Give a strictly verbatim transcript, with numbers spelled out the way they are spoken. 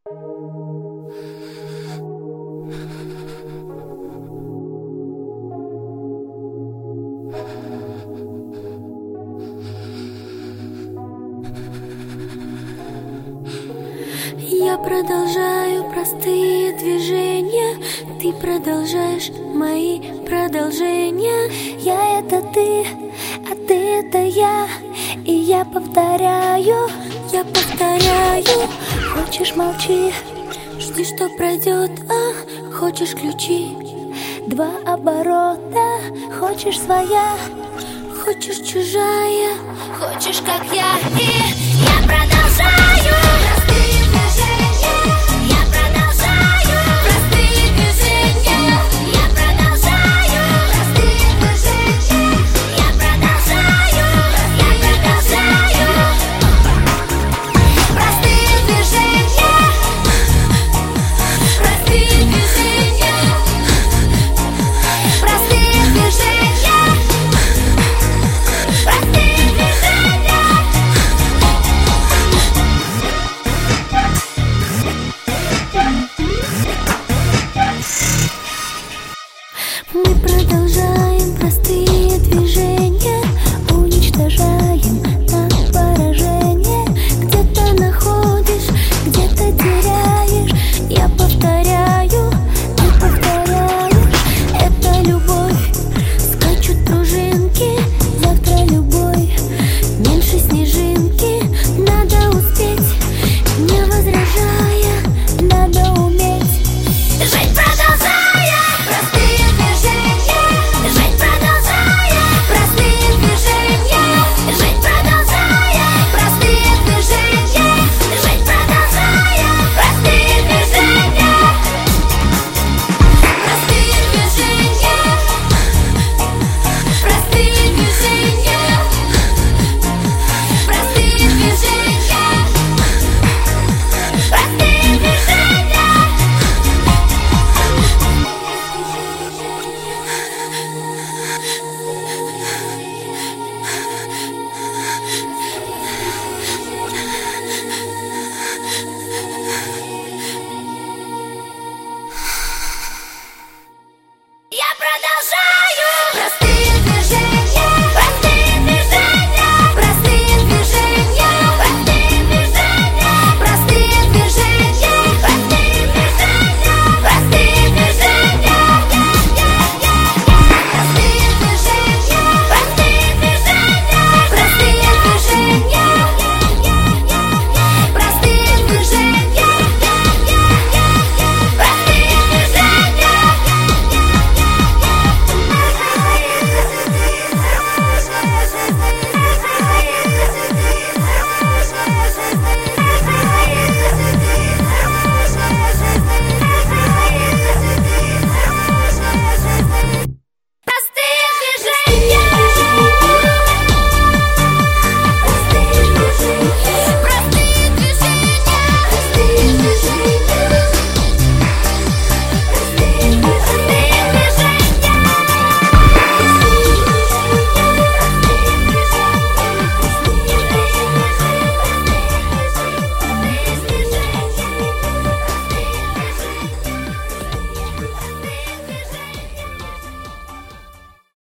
Я продолжаю простые движения, ты продолжаешь мои продолжения. Я — это ты, а ты — это я. И я повторяю, я повторяю. Хочешь — молчи, жди, что пройдет, а хочешь — ключи. Два оборота, хочешь — своя, хочешь — чужая, хочешь — как я. И я продолжаю.